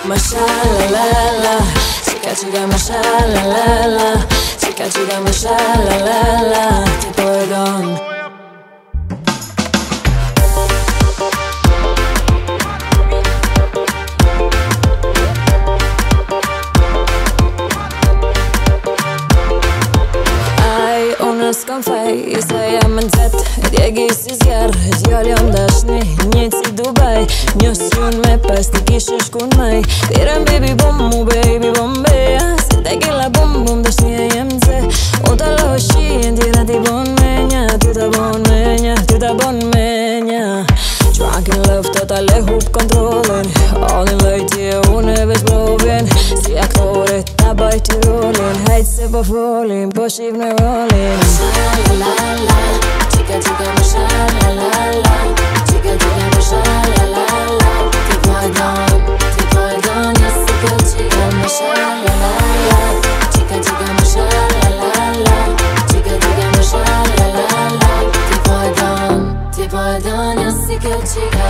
mashallah, chica chica mashallah, chica chica mashallah, tipo de don. S'kam faj, se jam në zet Djegi si zjer, djali jam dashni Njët si Dubai, njës jun me pas Ti kishë shkun maj Pirem baby bom, mu baby bom beja Se te killa bom bom, dashni e jem ze O ta lo shien, tira ti bon menja Ty ta bon menja, ty ta bon menja Drunk in love, totale hup kontrolin All in love, ti e unë e veç brovin Si aktore, ta baj ti rolin Hajt se po folin, po shiv në rolin Mashallah, chica chica mashallah, chica chica mashallah, tipo de don, yo sé que chica mashallah, chica chica mashallah, chica chica mashallah, tipo de don, yo sé que chica.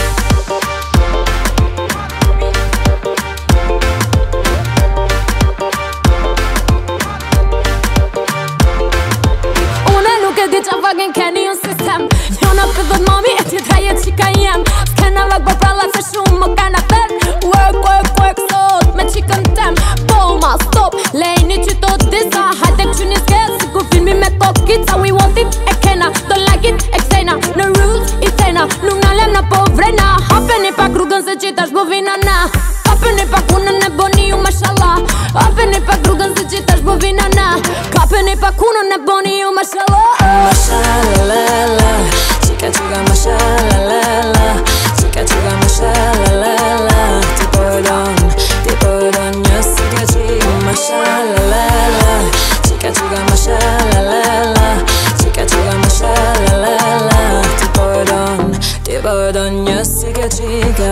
Fucking Kenny on system Jona pëdhët mami e tjetra jetë qika jem S'kena vak për pralla se shumë më kena them Work sot me qikën tem Boma, stop, lejni që to disa Hajde që një s'ket, si kur filmi me kokit Sa we want it, e kena, don't like it, e ksejna Në rules, i thejna, nuk në lem në po vrejna Hapeni pak rrugën se qita shbovina na Kapeni pak unën e boni ju mashallah Hapeni pak rrugën se qita shbovina na Kapeni pak unën e boni ju mashallah Mashallah, chica chica mashallah, chica chica mashallah, tipo de don, yo sé que chica mashallah, chica chica mashallah, chica chica mashallah, tipo de don, yo sé que chica.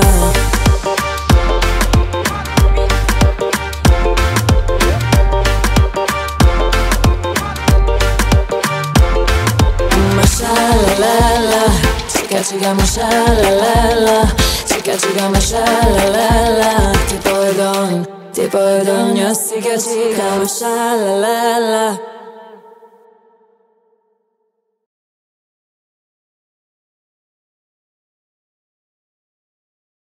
Chica chica mashallah, chica chica mashallah, tipo de don, yo sé que chica mashallah.